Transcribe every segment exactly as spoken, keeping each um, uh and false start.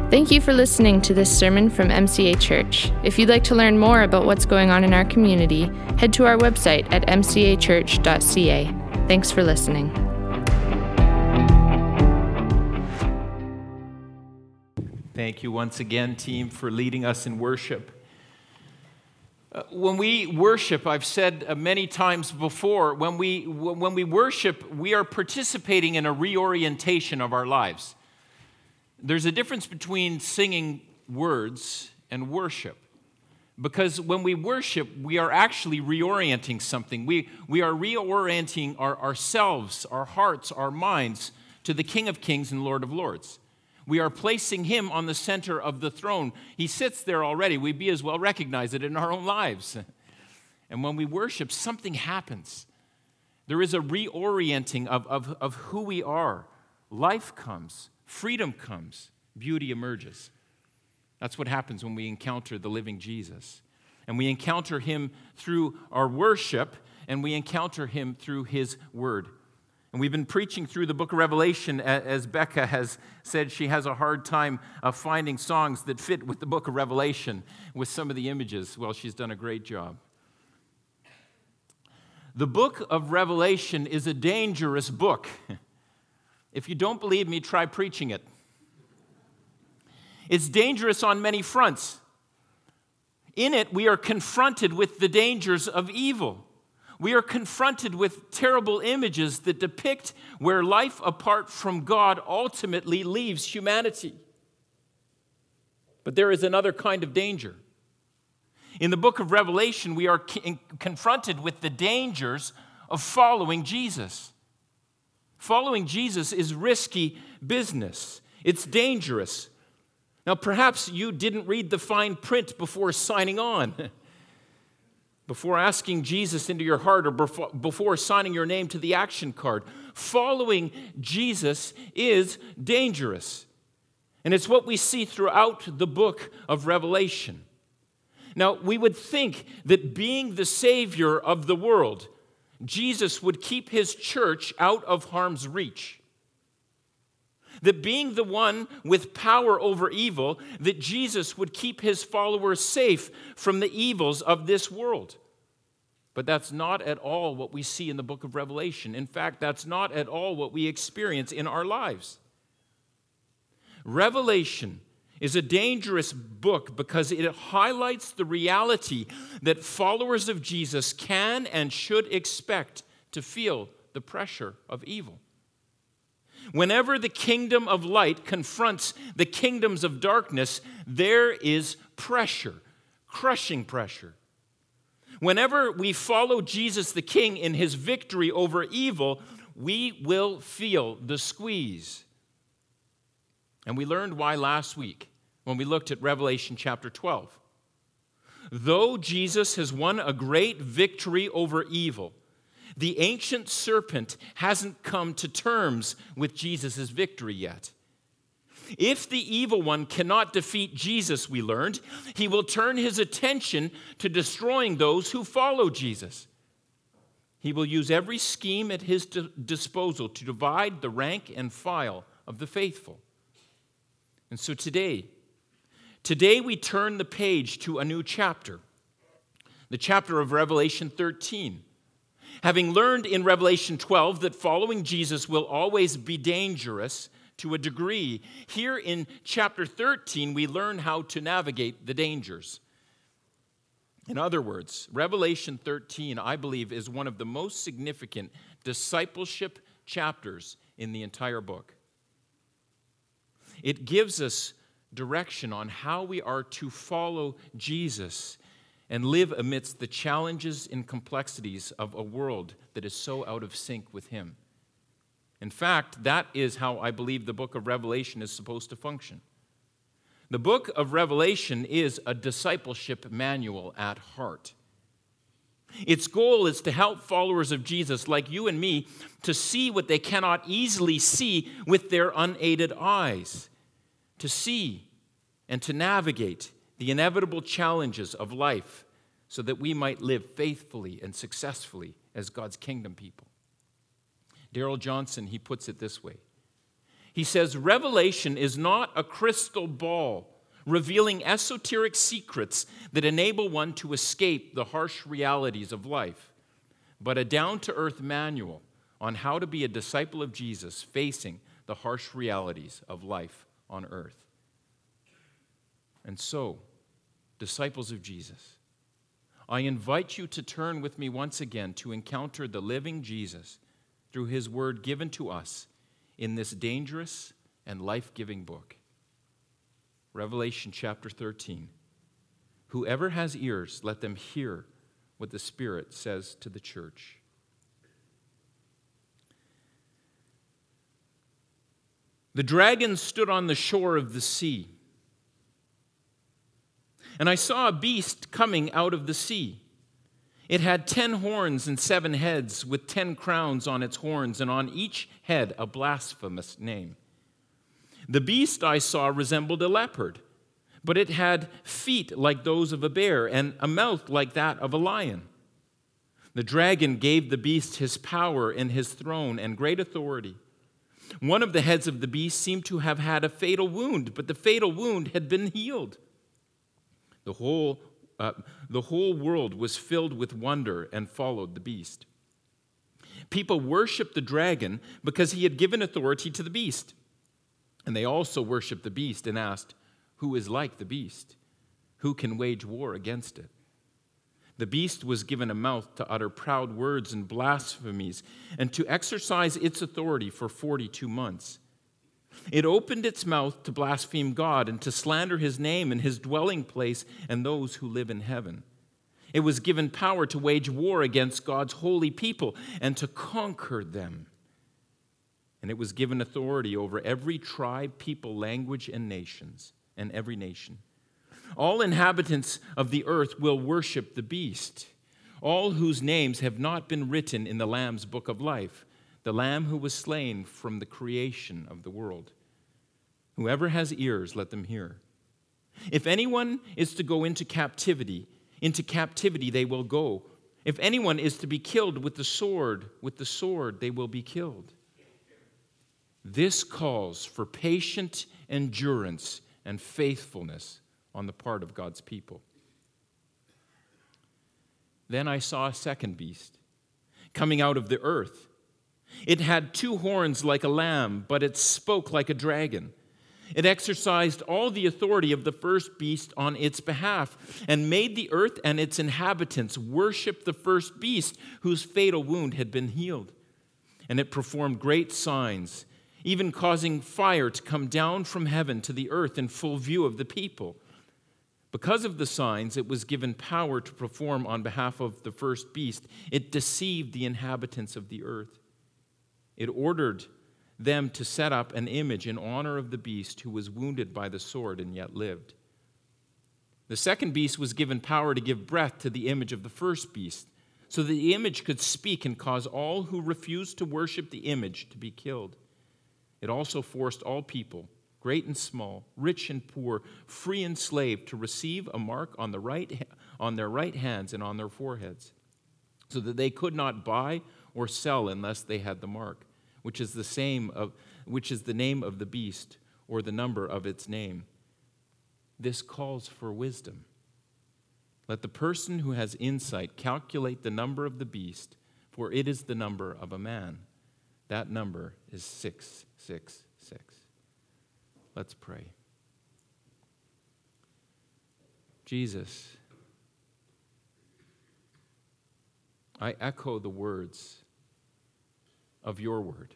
Thank you for listening to this sermon from M C A Church. If you'd like to learn more about what's going on in our community, head to our website at m c a church dot c a. Thanks for listening. Thank you once again, team, for leading us in worship. Uh, when we worship, I've said uh, many times before, when we when we worship, we are participating in a reorientation of our lives. There's a difference between singing words and worship. Because when we worship, we are actually reorienting something. We, we are reorienting our, ourselves, our hearts, our minds to the King of Kings and Lord of Lords. We are placing him on the center of the throne. He sits there already. We be as well recognize it in our own lives. And when we worship, something happens. There is a reorienting of, of, of who we are. Life comes. Freedom comes, beauty emerges. That's what happens when we encounter the living Jesus. And we encounter him through our worship, and we encounter him through his word. And we've been preaching through the book of Revelation, as Becca has said she has a hard time of finding songs that fit with the book of Revelation with some of the images. Well, she's done a great job. The book of Revelation is a dangerous book. If you don't believe me, try preaching it. It's dangerous on many fronts. In it, we are confronted with the dangers of evil. We are confronted with terrible images that depict where life apart from God ultimately leaves humanity. But there is another kind of danger. In the book of Revelation, we are confronted with the dangers of following Jesus. Following Jesus is risky business. It's dangerous. Now, perhaps you didn't read the fine print before signing on, before asking Jesus into your heart, or before signing your name to the action card. Following Jesus is dangerous. And it's what we see throughout the book of Revelation. Now, we would think that being the Savior of the world, Jesus would keep his church out of harm's reach. That being the one with power over evil, that Jesus would keep his followers safe from the evils of this world. But that's not at all what we see in the book of Revelation. In fact, that's not at all what we experience in our lives. Revelation is a dangerous book because it highlights the reality that followers of Jesus can and should expect to feel the pressure of evil. Whenever the kingdom of light confronts the kingdoms of darkness, there is pressure, crushing pressure. Whenever we follow Jesus the King in his victory over evil, we will feel the squeeze. And we learned why last week when we looked at Revelation chapter twelve. Though Jesus has won a great victory over evil, the ancient serpent hasn't come to terms with Jesus' victory yet. If the evil one cannot defeat Jesus, we learned, he will turn his attention to destroying those who follow Jesus. He will use every scheme at his disposal to divide the rank and file of the faithful. And so today, today we turn the page to a new chapter, the chapter of Revelation thirteen. Having learned in Revelation twelve that following Jesus will always be dangerous to a degree, here in chapter thirteen we learn how to navigate the dangers. In other words, Revelation thirteen, I believe, is one of the most significant discipleship chapters in the entire book. It gives us direction on how we are to follow Jesus and live amidst the challenges and complexities of a world that is so out of sync with him. In fact, that is how I believe the book of Revelation is supposed to function. The book of Revelation is a discipleship manual at heart. Its goal is to help followers of Jesus like you and me to see what they cannot easily see with their unaided eyes, to see and to navigate the inevitable challenges of life so that we might live faithfully and successfully as God's kingdom people. Darrell Johnson, he puts it this way. He says, Revelation is not a crystal ball revealing esoteric secrets that enable one to escape the harsh realities of life, but a down-to-earth manual on how to be a disciple of Jesus facing the harsh realities of life on earth. And so, disciples of Jesus, I invite you to turn with me once again to encounter the living Jesus through his word given to us in this dangerous and life-giving book. Revelation chapter thirteen. Whoever has ears, let them hear what the Spirit says to the church. The dragon stood on the shore of the sea, and I saw a beast coming out of the sea. It had ten horns and seven heads, with ten crowns on its horns, and on each head a blasphemous name. The beast I saw resembled a leopard, but it had feet like those of a bear and a mouth like that of a lion. The dragon gave the beast his power and his throne and great authority. One of the heads of the beast seemed to have had a fatal wound, but the fatal wound had been healed. The whole, uh, the whole world was filled with wonder and followed the beast. People worshiped the dragon because he had given authority to the beast. And they also worshiped the beast and asked, who is like the beast? Who can wage war against it? The beast was given a mouth to utter proud words and blasphemies and to exercise its authority for forty-two months. It opened its mouth to blaspheme God and to slander his name and his dwelling place and those who live in heaven. It was given power to wage war against God's holy people and to conquer them. And it was given authority over every tribe, people, language, and nations, and every nation. All inhabitants of the earth will worship the beast, all whose names have not been written in the Lamb's book of life, the Lamb who was slain from the creation of the world. Whoever has ears, let them hear. If anyone is to go into captivity, into captivity they will go. If anyone is to be killed with the sword, with the sword they will be killed. This calls for patient endurance and faithfulness on the part of God's people. Then I saw a second beast coming out of the earth. It had two horns like a lamb, but it spoke like a dragon. It exercised all the authority of the first beast on its behalf and made the earth and its inhabitants worship the first beast whose fatal wound had been healed. And it performed great signs, even causing fire to come down from heaven to the earth in full view of the people. Because of the signs it was given power to perform on behalf of the first beast, it deceived the inhabitants of the earth. It ordered them to set up an image in honor of the beast who was wounded by the sword and yet lived. The second beast was given power to give breath to the image of the first beast, so that the image could speak and cause all who refused to worship the image to be killed. It also forced all people, great and small, rich and poor, free and slave, to receive a mark on the right, on their right hands and on their foreheads, so that they could not buy or sell unless they had the mark, which is the same of, which is the name of the beast or the number of its name. This calls for wisdom. Let the person who has insight calculate the number of the beast, for it is the number of a man. That number is six six six. Let's pray. Jesus, I echo the words of your word,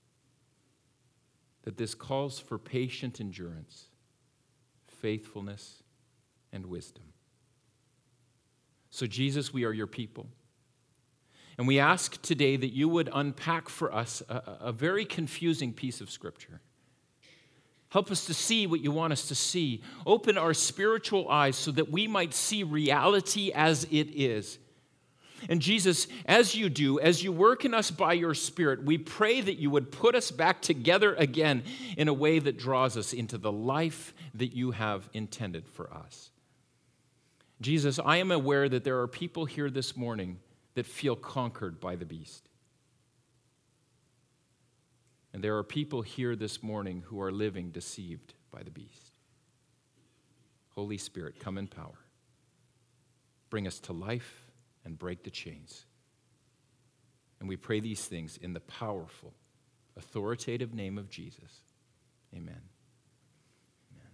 that this calls for patient endurance, faithfulness, and wisdom. So, Jesus, we are your people. And we ask today that you would unpack for us a, a very confusing piece of Scripture. Help us to see what you want us to see. Open our spiritual eyes so that we might see reality as it is. And Jesus, as you do, as you work in us by your Spirit, we pray that you would put us back together again in a way that draws us into the life that you have intended for us. Jesus, I am aware that there are people here this morning that feel conquered by the beast. And there are people here this morning who are living deceived by the beast. Holy Spirit, come in power. Bring us to life and break the chains. And we pray these things in the powerful, authoritative name of Jesus. Amen. Amen.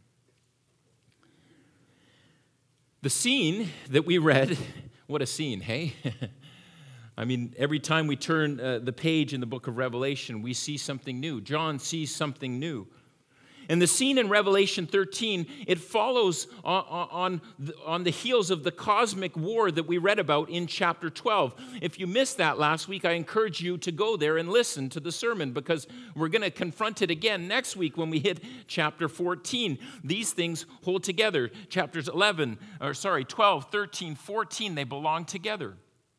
The scene that we read, what a scene, hey? I mean, every time we turn uh, the page in the book of Revelation, we see something new. John sees something new. And the scene in Revelation thirteen, it follows on, on, the, on the heels of the cosmic war that we read about in chapter twelve. If you missed that last week, I encourage you to go there and listen to the sermon, because we're going to confront it again next week when we hit chapter fourteen. These things hold together. Chapters eleven, or sorry, twelve, thirteen, fourteen, they belong together.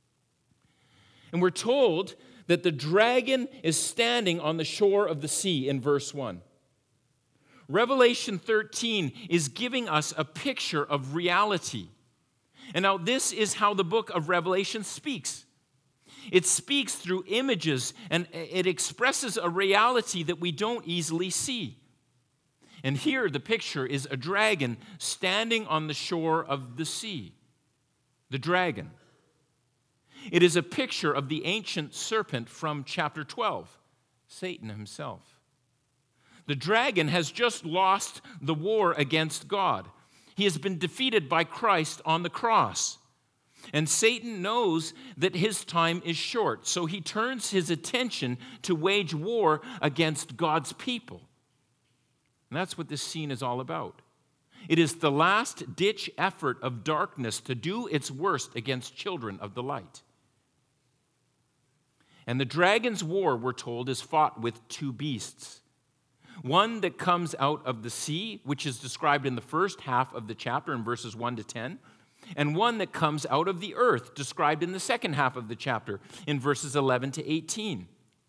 And we're told that the dragon is standing on the shore of the sea in verse one. Revelation thirteen is giving us a picture of reality. And now this is how the book of Revelation speaks. It speaks through images, and it expresses a reality that we don't easily see. And here the picture is a dragon standing on the shore of the sea. The dragon. It is a picture of the ancient serpent from chapter twelve, Satan himself. The dragon has just lost the war against God. He has been defeated by Christ on the cross. And Satan knows that his time is short, so he turns his attention to wage war against God's people. And that's what this scene is all about. It is the last-ditch effort of darkness to do its worst against children of the light. And the dragon's war, we're told, is fought with two beasts. One that comes out of the sea, which is described in the first half of the chapter in verses one to ten, and one that comes out of the earth, described in the second half of the chapter in verses eleven to eighteen.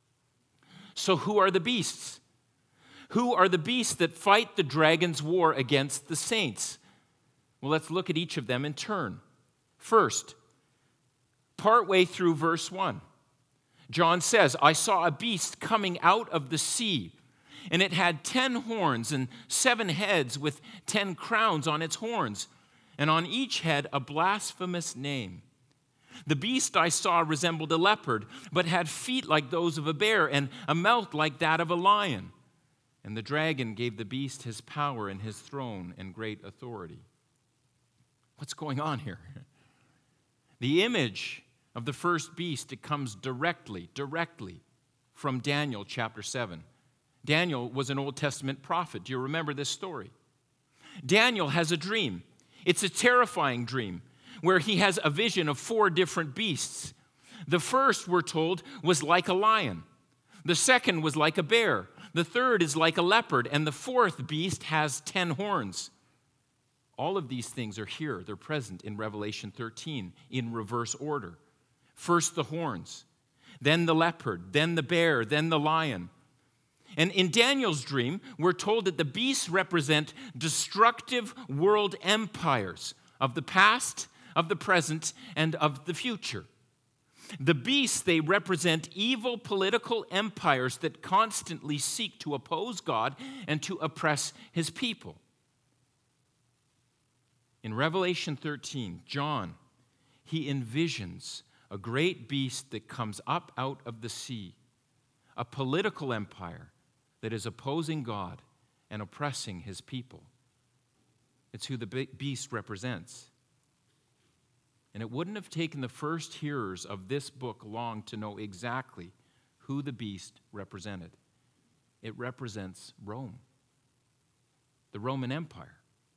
So who are the beasts? Who are the beasts that fight the dragon's war against the saints? Well, let's look at each of them in turn. First, partway through verse one, John says, I saw a beast coming out of the sea, and it had ten horns and seven heads with ten crowns on its horns, and on each head a blasphemous name. The beast I saw resembled a leopard, but had feet like those of a bear and a mouth like that of a lion. And the dragon gave the beast his power and his throne and great authority. What's going on here? The image of the first beast, it comes directly, directly from Daniel chapter seven. Daniel was an Old Testament prophet. Do you remember this story? Daniel has a dream. It's a terrifying dream where he has a vision of four different beasts. The first, we're told, was like a lion. The second was like a bear. The third is like a leopard. And the fourth beast has ten horns. All of these things are here. They're present in Revelation thirteen in reverse order. First the horns, then the leopard, then the bear, then the lion. And in Daniel's dream, we're told that the beasts represent destructive world empires of the past, of the present, and of the future. The beasts, they represent evil political empires that constantly seek to oppose God and to oppress his people. In Revelation thirteen, John, he envisions a great beast that comes up out of the sea, a political empire that is opposing God and oppressing his people. It's who the beast represents. And it wouldn't have taken the first hearers of this book long to know exactly who the beast represented. It represents Rome, the Roman Empire.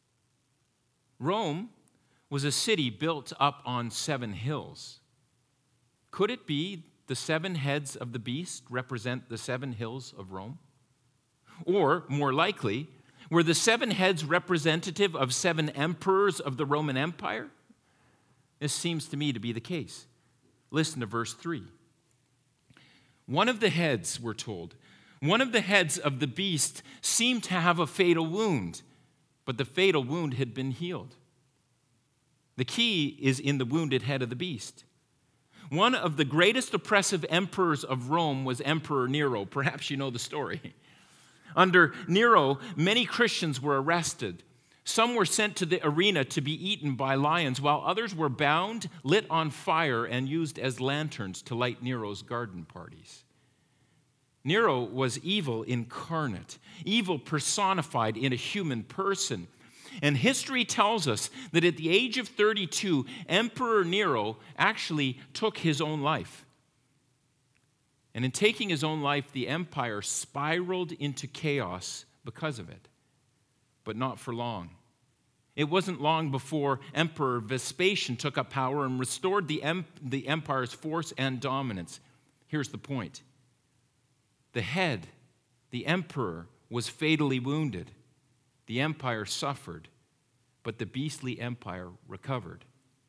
Rome was a city built up on seven hills. Could it be the seven heads of the beast represent the seven hills of Rome? Or, more likely, were the seven heads representative of seven emperors of the Roman Empire? This seems to me to be the case. Listen to verse three. One of the heads, we're told, one of the heads of the beast seemed to have a fatal wound, but the fatal wound had been healed. The key is in the wounded head of the beast. One of the greatest oppressive emperors of Rome was Emperor Nero. Perhaps you know the story. Under Nero, many Christians were arrested. Some were sent to the arena to be eaten by lions, while others were bound, lit on fire, and used as lanterns to light Nero's garden parties. Nero was evil incarnate, evil personified in a human person. And history tells us that at the age of thirty-two, Emperor Nero actually took his own life. And in taking his own life, the empire spiraled into chaos because of it. But not for long. It wasn't long before Emperor Vespasian took up power and restored the, em- the empire's force and dominance. Here's the point. The head, the emperor, was fatally wounded. The empire suffered, but the beastly empire recovered.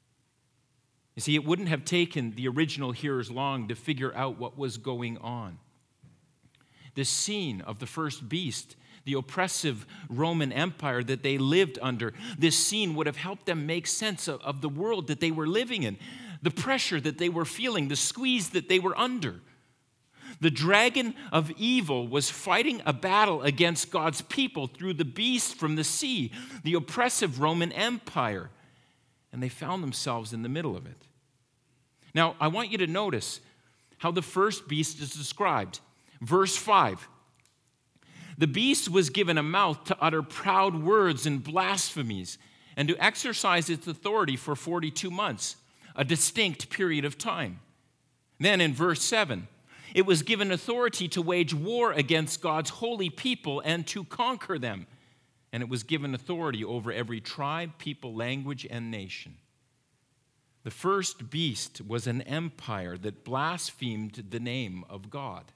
You see, it wouldn't have taken the original hearers long to figure out what was going on. The scene of the first beast, the oppressive Roman Empire that they lived under, this scene would have helped them make sense of, of the world that they were living in, the pressure that they were feeling, the squeeze that they were under. The dragon of evil was fighting a battle against God's people through the beast from the sea, the oppressive Roman Empire, and they found themselves in the middle of it. Now, I want you to notice how the first beast is described. Verse five. The beast was given a mouth to utter proud words and blasphemies, and to exercise its authority for forty-two months, a distinct period of time. Then in verse seven, it was given authority to wage war against God's holy people and to conquer them. And it was given authority over every tribe, people, language, and nation. The first beast was an empire that blasphemed the name of God.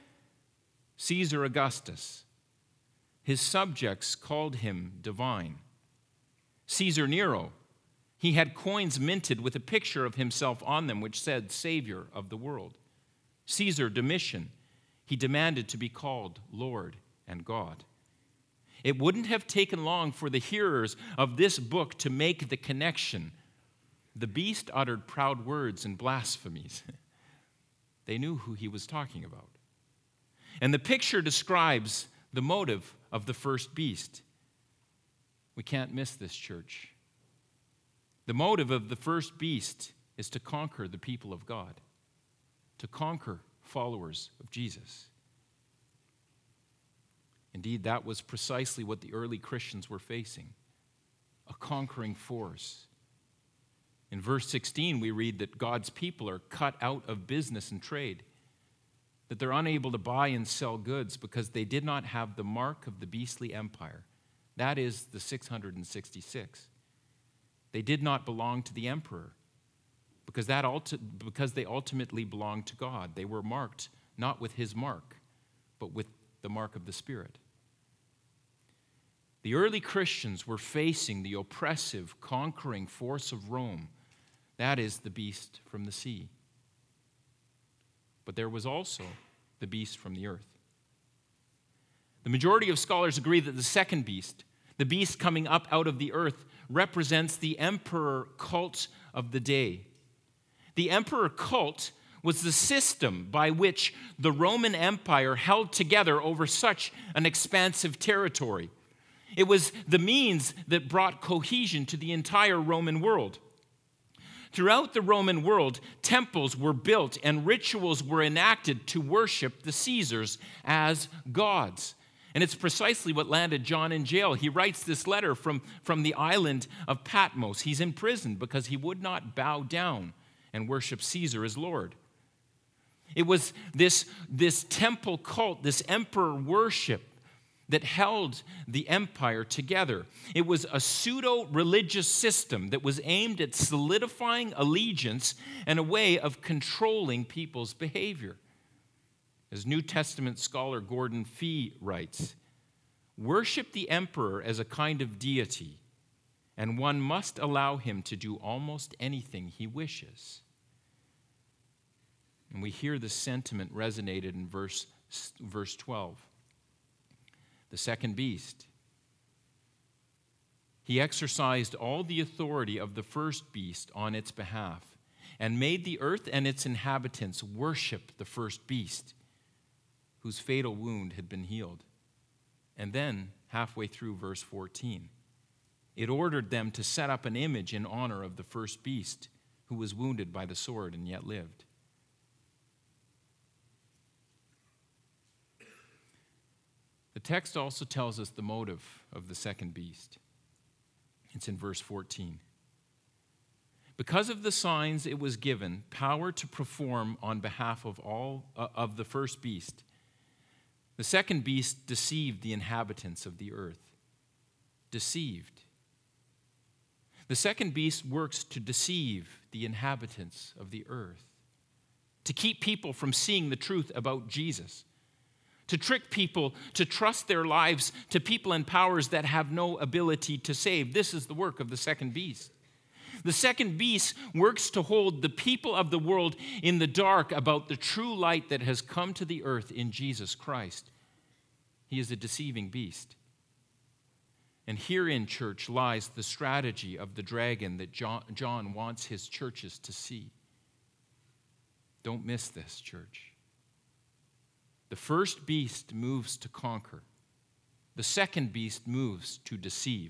Caesar Augustus. His subjects called him divine. Caesar Nero. He had coins minted with a picture of himself on them which said, Savior of the world. Caesar Domitian, he demanded to be called Lord and God. It wouldn't have taken long for the hearers of this book to make the connection. The beast uttered proud words and blasphemies. They knew who he was talking about. And the picture describes the motive of the first beast. We can't miss this, church. The motive of the first beast is to conquer the people of God, to conquer followers of Jesus. Indeed, that was precisely what the early Christians were facing, a conquering force. In verse sixteen, we read that God's people are cut out of business and trade, that they're unable to buy and sell goods because they did not have the mark of the beastly empire. That is the six hundred sixty-six. They did not belong to the emperor because, that ulti- because they ultimately belonged to God. They were marked not with his mark, but with the mark of the Spirit. The early Christians were facing the oppressive, conquering force of Rome. That is the beast from the sea. But there was also the beast from the earth. The majority of scholars agree that the second beast, the beast coming up out of the earth, represents the emperor cult of the day. The emperor cult was the system by which the Roman Empire held together over such an expansive territory. It was the means that brought cohesion to the entire Roman world. Throughout the Roman world, temples were built and rituals were enacted to worship the Caesars as gods. And it's precisely what landed John in jail. He writes this letter from, from the island of Patmos. He's in prison because he would not bow down and worship Caesar as Lord. It was this, this temple cult, this emperor worship, that held the empire together. It was a pseudo-religious system that was aimed at solidifying allegiance and a way of controlling people's behavior. As New Testament scholar Gordon Fee writes, worship the emperor as a kind of deity, and one must allow him to do almost anything he wishes. And we hear the sentiment resonated in verse, verse twelve. The second beast. He exercised all the authority of the first beast on its behalf, and made the earth and its inhabitants worship the first beast, whose fatal wound had been healed. And then, halfway through verse fourteen, it ordered them to set up an image in honor of the first beast, who was wounded by the sword and yet lived. The text also tells us the motive of the second beast. It's in verse fourteen. Because of the signs it was given, power to perform on behalf of all uh, of the first beast, the second beast deceived the inhabitants of the earth. Deceived. The second beast works to deceive the inhabitants of the earth, to keep people from seeing the truth about Jesus, to trick people to trust their lives to people and powers that have no ability to save. This is the work of the second beast. The second beast works to hold the people of the world in the dark about the true light that has come to the earth in Jesus Christ. He is a deceiving beast. And herein, church, lies the strategy of the dragon that John, John wants his churches to see. Don't miss this, church. The first beast moves to conquer. The second beast moves to deceive.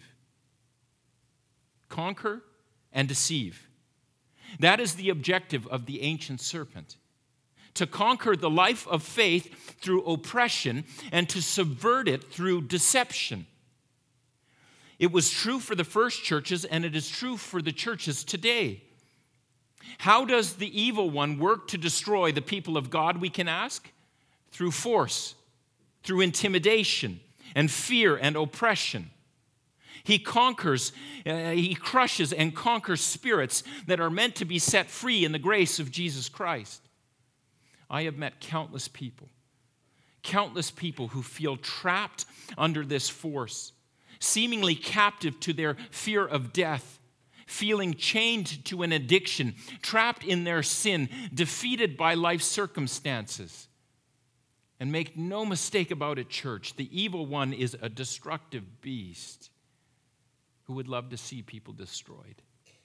Conquer and deceive. That is the objective of the ancient serpent. To conquer the life of faith through oppression and to subvert it through deception. It was true for the first churches, and it is true for the churches today. How does the evil one work to destroy the people of God, we can ask? Through force, through intimidation, and fear and oppression. He conquers, uh, he crushes and conquers spirits that are meant to be set free in the grace of Jesus Christ. I have met countless people, countless people who feel trapped under this force, seemingly captive to their fear of death, feeling chained to an addiction, trapped in their sin, defeated by life circumstances. And make no mistake about it, church, the evil one is a destructive beast who would love to see people destroyed.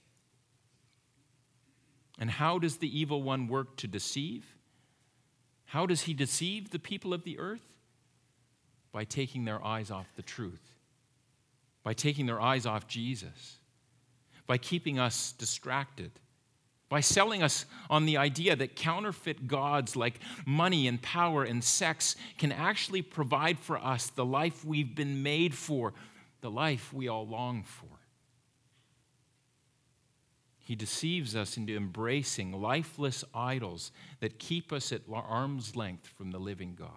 And how does the evil one work to deceive? How does he deceive the people of the earth? By taking their eyes off the truth. By taking their eyes off Jesus, by keeping us distracted, by selling us on the idea that counterfeit gods like money and power and sex can actually provide for us the life we've been made for, the life we all long for. He deceives us into embracing lifeless idols that keep us at arm's length from the living God.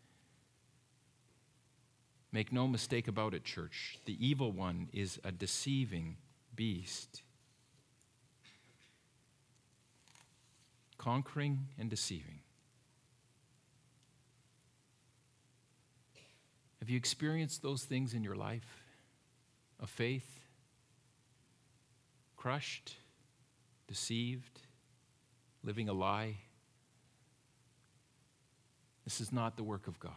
Make no mistake about it, church. The evil one is a deceiving beast. Conquering and deceiving. Have you experienced those things in your life? Of faith? Crushed? Deceived? Living a lie? This is not the work of God.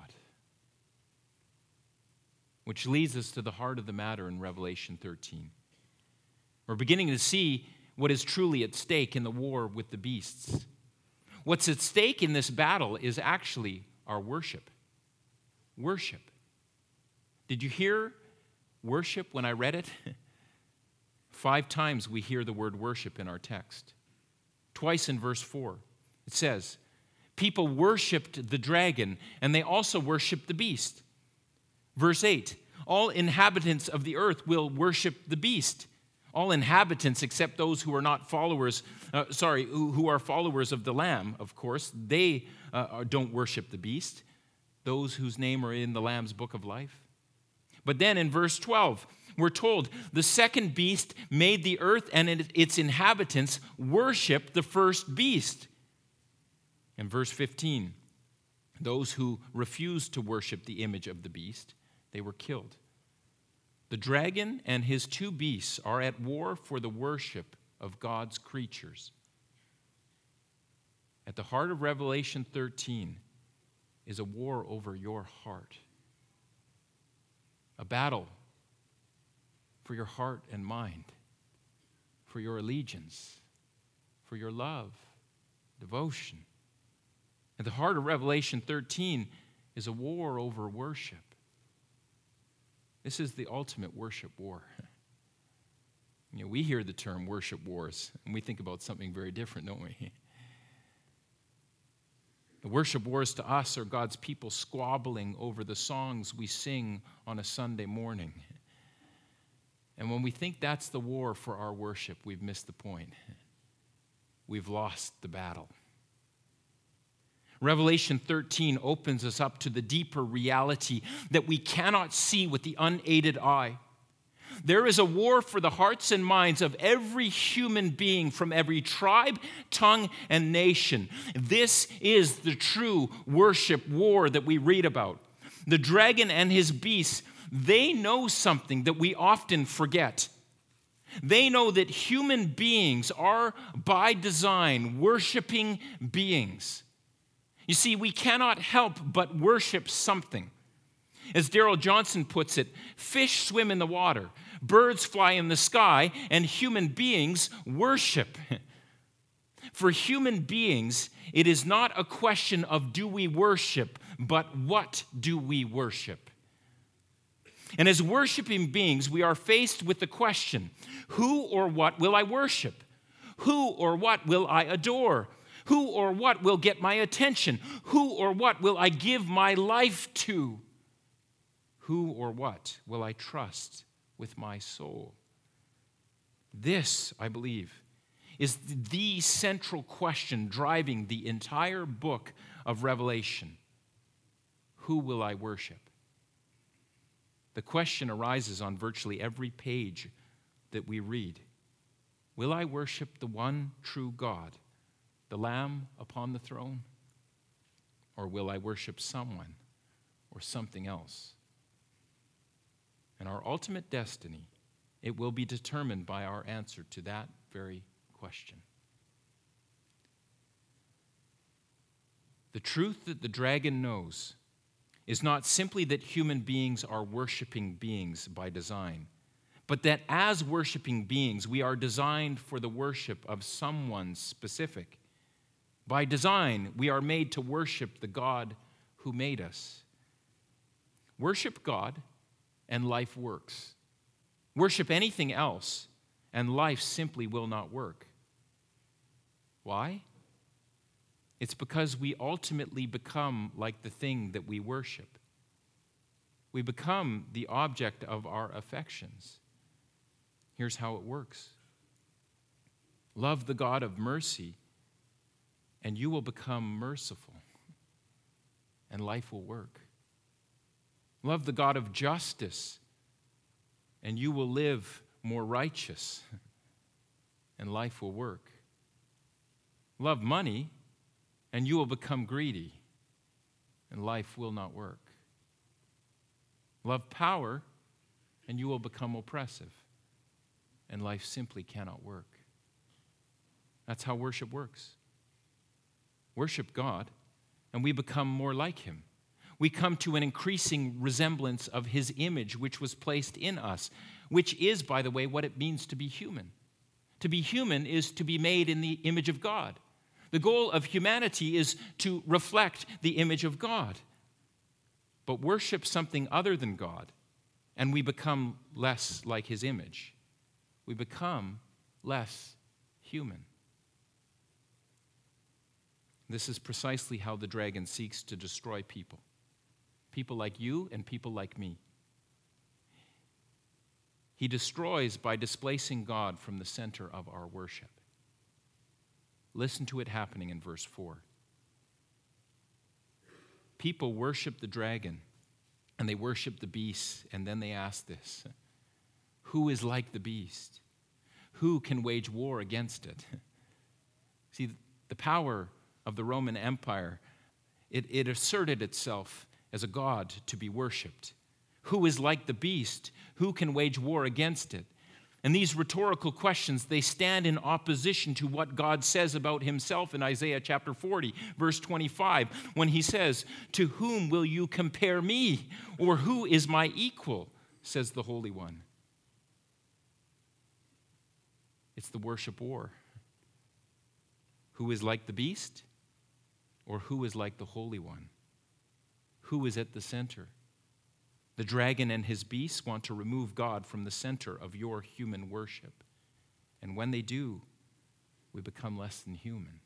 Which leads us to the heart of the matter in Revelation thirteen. We're beginning to see what is truly at stake in the war with the beasts. What's at stake in this battle is actually our worship. Worship. Did you hear worship when I read it? Five times we hear the word worship in our text. Twice in verse four. It says, people worshiped the dragon, and they also worshiped the beast. Verse eight, all inhabitants of the earth will worship the beast. All inhabitants except those who are not followers, uh, sorry, who, who are followers of the Lamb, of course, they uh, don't worship the beast, those whose name are in the Lamb's book of life. But then in verse twelve, we're told, the second beast made the earth and its inhabitants worship the first beast. In verse fifteen, those who refused to worship the image of the beast, they were killed. The dragon and his two beasts are at war for the worship of God's creatures. At the heart of Revelation thirteen is a war over your heart. A battle for your heart and mind, for your allegiance, for for your love, devotion. At the heart of Revelation thirteen is a war over worship. This is the ultimate worship war. You know, we hear the term worship wars, and we think about something very different, don't we? The worship wars to us are God's people squabbling over the songs we sing on a Sunday morning. And when we think that's the war for our worship, we've missed the point. We've lost the battle. Revelation thirteen opens us up to the deeper reality that we cannot see with the unaided eye. There is a war for the hearts and minds of every human being from every tribe, tongue, and nation. This is the true worship war that we read about. The dragon and his beasts, they know something that we often forget. They know that human beings are, by design, worshiping beings. You see, we cannot help but worship something. As Darrell Johnson puts it, fish swim in the water, birds fly in the sky, and human beings worship. For human beings, it is not a question of do we worship, but what do we worship? And as worshiping beings, we are faced with the question, who or what will I worship? Who or what will I adore? Who or what will get my attention? Who or what will I give my life to? Who or what will I trust with my soul? This, I believe, is the central question driving the entire book of Revelation. Who will I worship? The question arises on virtually every page that we read. Will I worship the one true God, the Lamb upon the throne? Or will I worship someone or something else? And our ultimate destiny, it will be determined by our answer to that very question. The truth that the dragon knows is not simply that human beings are worshiping beings by design, but that as worshiping beings, we are designed for the worship of someone specific. By design, we are made to worship the God who made us. Worship God, and life works. Worship anything else, and life simply will not work. Why? It's because we ultimately become like the thing that we worship. We become the object of our affections. Here's how it works. Love the God of mercy, and you will become merciful, and life will work. Love the God of justice, and you will live more righteous, and life will work. Love money, and you will become greedy, and life will not work. Love power, and you will become oppressive, and life simply cannot work. That's how worship works. Worship God, and we become more like Him. We come to an increasing resemblance of His image, which was placed in us, which is, by the way, what it means to be human. To be human is to be made in the image of God. The goal of humanity is to reflect the image of God. But worship something other than God, and we become less like His image. We become less human. This is precisely how the dragon seeks to destroy people. People like you and people like me. He destroys by displacing God from the center of our worship. Listen to it happening in verse four. People worship the dragon, and they worship the beast, and then they ask this: who is like the beast? Who can wage war against it? See, the power of the Roman Empire, it, it asserted itself as a god to be worshipped. Who is like the beast? Who can wage war against it? And these rhetorical questions, they stand in opposition to what God says about Himself in Isaiah chapter forty, verse twenty-five, when He says, "To whom will you compare me? Or who is my equal?" says the Holy One. It's the worship war. Who is like the beast? Or who is like the Holy One? Who is at the center? The dragon and his beasts want to remove God from the center of your human worship. And when they do, we become less than human.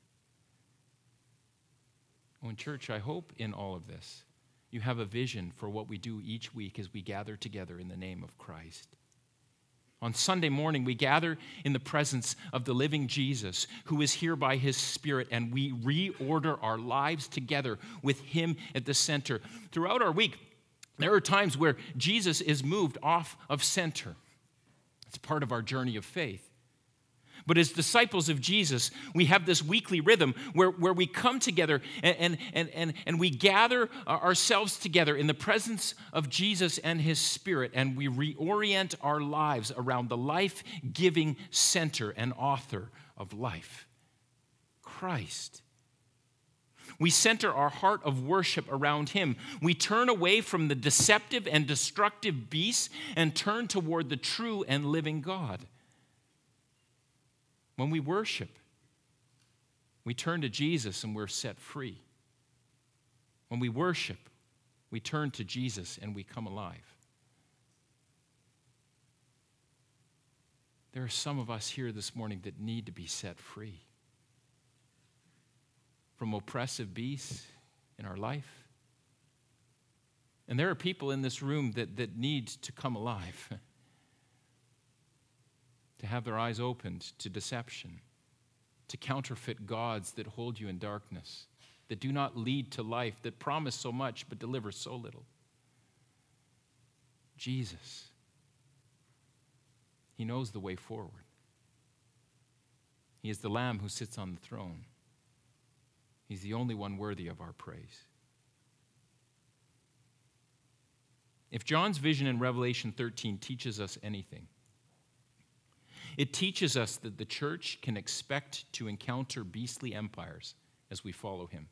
Oh, in church, I hope in all of this, you have a vision for what we do each week as we gather together in the name of Christ. On Sunday morning, we gather in the presence of the living Jesus, who is here by his Spirit, and we reorder our lives together with him at the center. Throughout our week, there are times where Jesus is moved off of center. It's part of our journey of faith. But as disciples of Jesus, we have this weekly rhythm where, where we come together and, and, and, and we gather ourselves together in the presence of Jesus and his Spirit, and we reorient our lives around the life-giving center and author of life, Christ. We center our heart of worship around him. We turn away from the deceptive and destructive beasts and turn toward the true and living God. When we worship, we turn to Jesus and we're set free. When we worship, we turn to Jesus and we come alive. There are some of us here this morning that need to be set free from oppressive beasts in our life. And there are people in this room that, that need to come alive, to have their eyes opened to deception, to counterfeit gods that hold you in darkness, that do not lead to life, that promise so much but deliver so little. Jesus, he knows the way forward. He is the Lamb who sits on the throne. He's the only one worthy of our praise. If John's vision in Revelation thirteen teaches us anything, it teaches us that the church can expect to encounter beastly empires as we follow him.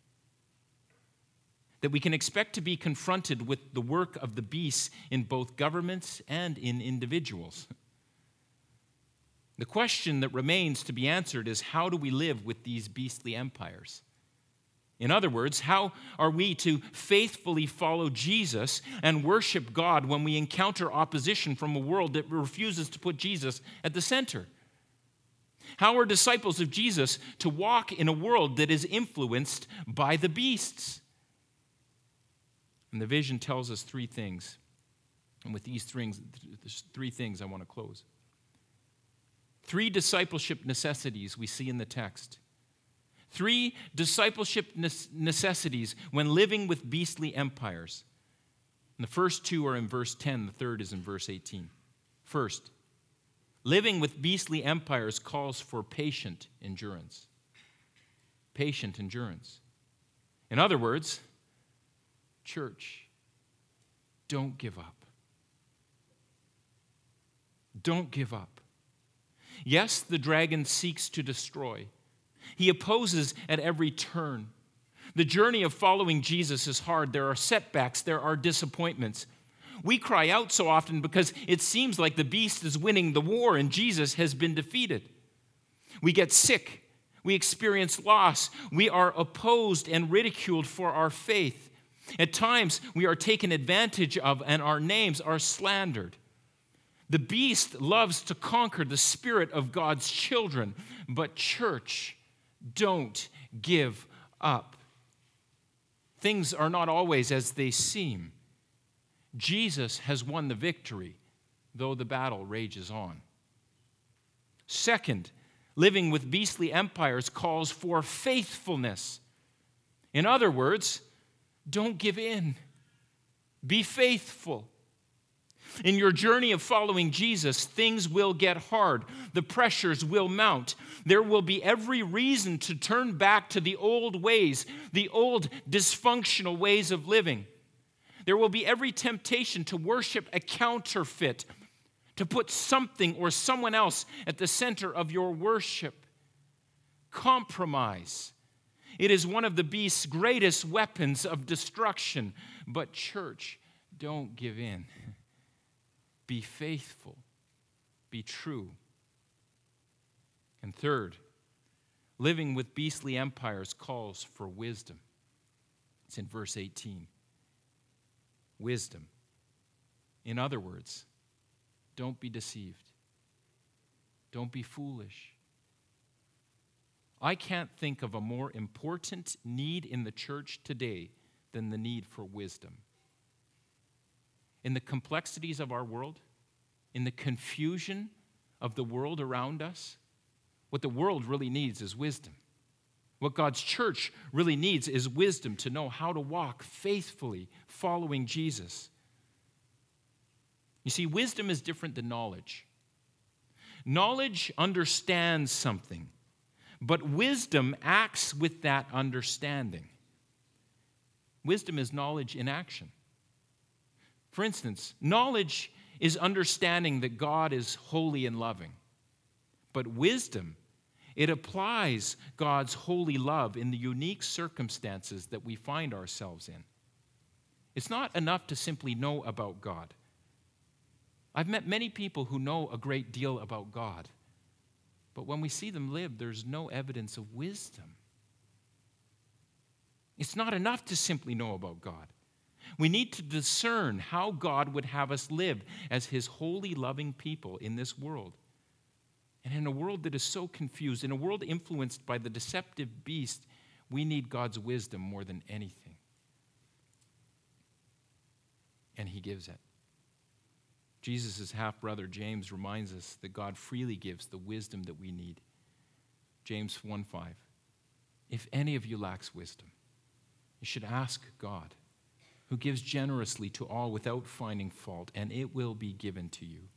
That we can expect to be confronted with the work of the beasts in both governments and in individuals. The question that remains to be answered is, how do we live with these beastly empires? In other words, how are we to faithfully follow Jesus and worship God when we encounter opposition from a world that refuses to put Jesus at the center? How are disciples of Jesus to walk in a world that is influenced by the beasts? And the vision tells us three things. And with these things, three things I want to close. Three discipleship necessities we see in the text. Three discipleship necessities when living with beastly empires. And the first two are in verse ten, the third is in verse eighteen. First, living with beastly empires calls for patient endurance. Patient endurance. In other words, church, don't give up. Don't give up. Yes, the dragon seeks to destroy. He opposes at every turn. The journey of following Jesus is hard. There are setbacks. There are disappointments. We cry out so often because it seems like the beast is winning the war and Jesus has been defeated. We get sick. We experience loss. We are opposed and ridiculed for our faith. At times, we are taken advantage of and our names are slandered. The beast loves to conquer the spirit of God's children, but church, don't give up. Things are not always as they seem. Jesus has won the victory, though the battle rages on. Second, living with beastly empires calls for faithfulness. In other words, don't give in. Be faithful. In your journey of following Jesus, things will get hard. The pressures will mount. There will be every reason to turn back to the old ways, the old dysfunctional ways of living. There will be every temptation to worship a counterfeit, to put something or someone else at the center of your worship. Compromise. It is one of the beast's greatest weapons of destruction. But church, don't give in. Be faithful. Be true. And third, Living with beastly empires calls for wisdom. It's in verse eighteen. Wisdom. In other words, don't be deceived. Don't be foolish. I can't think of a more important need in the church today than the need for wisdom. In the complexities of our world, in the confusion of the world around us, what the world really needs is wisdom. What God's church really needs is wisdom to know how to walk faithfully following Jesus. You see, wisdom is different than knowledge. Knowledge understands something, but wisdom acts with that understanding. Wisdom is knowledge in action. For instance, knowledge is understanding that God is holy and loving. But wisdom, it applies God's holy love in the unique circumstances that we find ourselves in. It's not enough to simply know about God. I've met many people who know a great deal about God, but when we see them live, there's no evidence of wisdom. It's not enough to simply know about God. We need to discern how God would have us live as his holy, loving people in this world. And in a world that is so confused, in a world influenced by the deceptive beast, we need God's wisdom more than anything. And he gives it. Jesus' half-brother James reminds us that God freely gives the wisdom that we need. James one five. If any of you lacks wisdom, you should ask God, who gives generously to all without finding fault, and it will be given to you.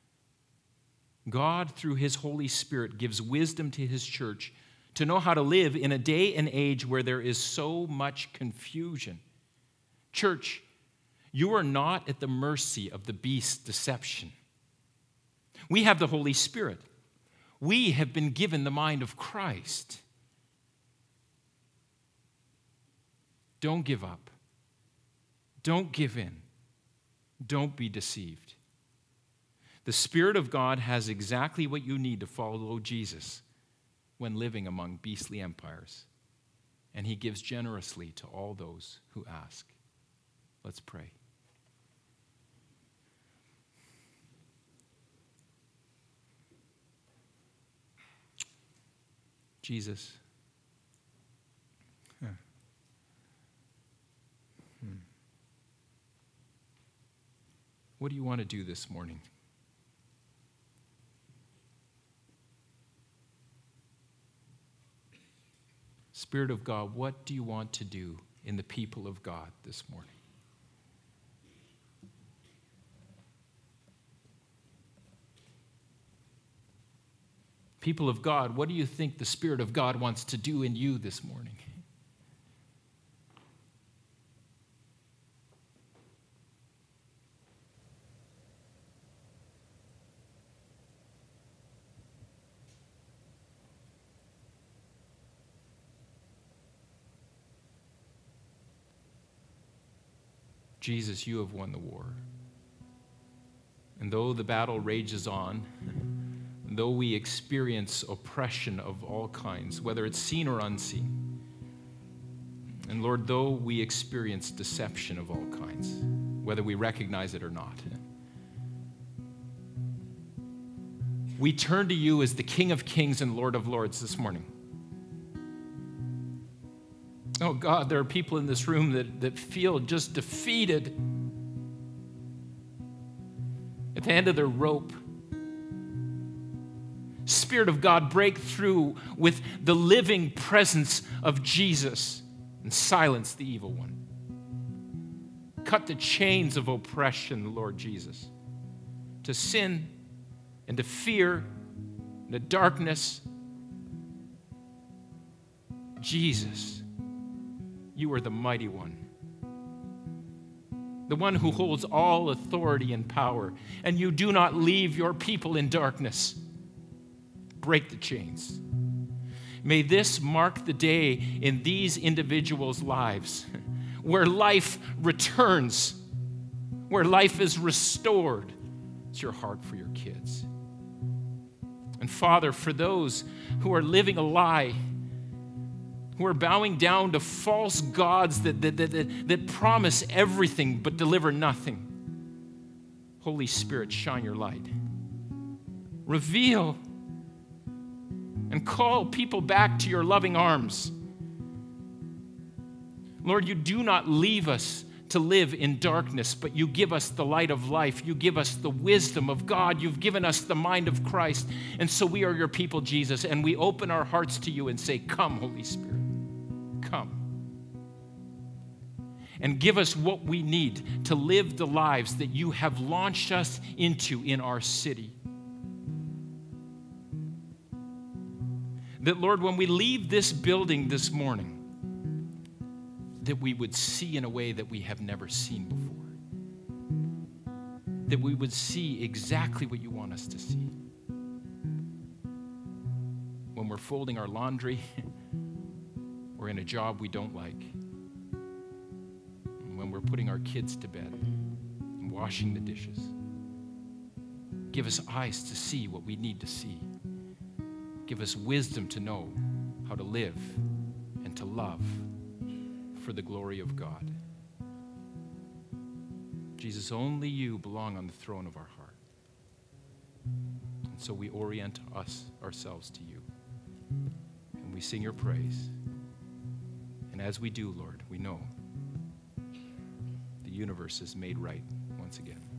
God, through his Holy Spirit, gives wisdom to his church to know how to live in a day and age where there is so much confusion. Church, you are not at the mercy of the beast's deception. We have the Holy Spirit. We have been given the mind of Christ. Don't give up. Don't give in. Don't be deceived. The Spirit of God has exactly what you need to follow Jesus when living among beastly empires. And he gives generously to all those who ask. Let's pray. Jesus. Huh. Hmm. What do you want to do this morning? Spirit of God, what do you want to do in the people of God this morning? People of God, what do you think the Spirit of God wants to do in you this morning? Jesus, you have won the war. And though the battle rages on, though we experience oppression of all kinds, whether it's seen or unseen, and Lord, though we experience deception of all kinds, whether we recognize it or not, we turn to you as the King of Kings and Lord of Lords this morning. Oh God, there are people in this room that, that feel just defeated at the end of their rope. Spirit of God, break through with the living presence of Jesus and silence the evil one. Cut the chains of oppression, Lord Jesus, to sin and to fear and to darkness. Jesus, you are the mighty one, the one who holds all authority and power, and you do not leave your people in darkness. Break the chains. May this mark the day in these individuals' lives where life returns, where life is restored. It's your heart for your kids. And Father, for those who are living a lie, who are bowing down to false gods that, that, that, that, that promise everything but deliver nothing. Holy Spirit, shine your light. Reveal and call people back to your loving arms. Lord, you do not leave us to live in darkness, but you give us the light of life. You give us the wisdom of God. You've given us the mind of Christ. And so we are your people, Jesus, and we open our hearts to you and say, come, Holy Spirit, come. And give us what we need to live the lives that you have launched us into in our city. That, Lord, when we leave this building this morning, that we would see in a way that we have never seen before. That we would see exactly what you want us to see. When we're folding our laundry, or in a job we don't like. And when we're putting our kids to bed and washing the dishes. Give us eyes to see what we need to see. Give us wisdom to know how to live and to love for the glory of God. Jesus, only you belong on the throne of our heart. And so we orient us, ourselves to you. And we sing your praise. And as we do, Lord, we know the universe is made right once again.